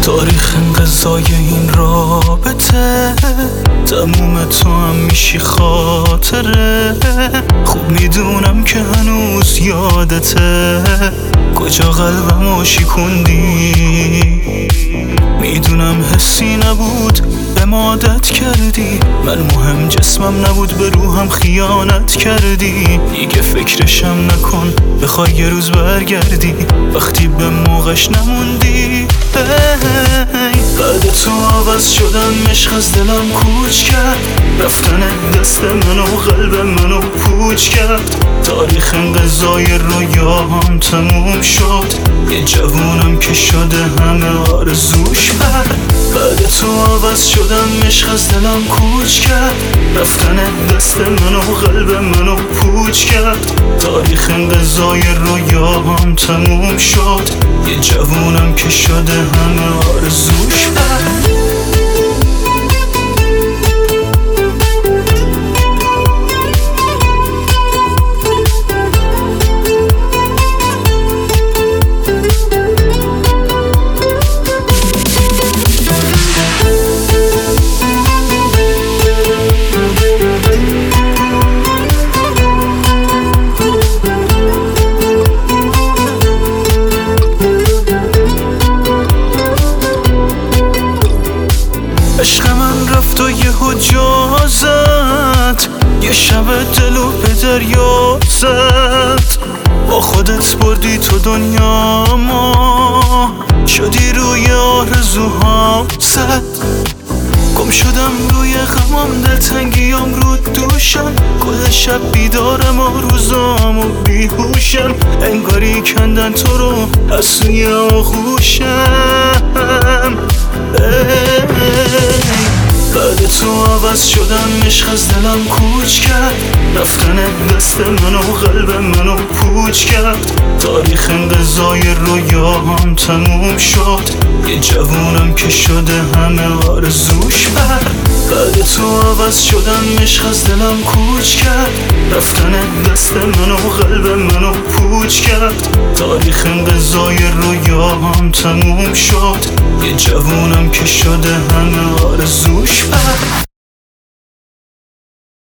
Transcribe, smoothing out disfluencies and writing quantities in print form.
تاریخ انقضای این رابطه تموم تو هم میشی خاطره. خوب میدونم که هنوز یادته کجا قلبمو شکوندی. میدونم حسی نبود به عادت کردی، من مهم جسمم نبود به روحم خیانت کردی. دیگه فکرشم نکن بخوای یه روز برگردی وقتی به موقعش نموندی. بعد تو عوض شدم، عشق از دلم کوچ کرد، رفتن دست منو قلب منو پوچ کرد. تاریخ انقضای رویاهام تموم شد، یه جوونم که شده همه آرزوش کرد. بعد تو عوض شدم، عشق از دلم کوچ کرد، رفتن دست منو قلب منو پوچ کرد. تاریخ انقضای رویاهام تموم شد، یه جوونم که شده همه آرزوش کرد. عشق من رفت و یهو جا زد، یه شب دلو به دریا زد. با خودت بردی تو دنیا ما، شدی روی آرزوهام زد. گم شدم روی غمام، دلتنگیام رو دوشم، کل شب بیدارم و روزام و بیهوشم. انگاری کندن تو رو از سوی آغوشم. بعد تو عوض شدم، عشق از دلم کوچ کرد، رفتن دست منو قلب منو پوچ کرد. تاریخ انقضای رویاهام تموم شد، یه جوونم که شده همه آرزوش کرد. بعد تو عوض شدم، عشق از دلم کوچ کرد، رفتن دست منو قلب منو پوچ کرد. تاریخ انقضای رویاهام تموم شد، یه جوونم که شده همه آرزوش کرد.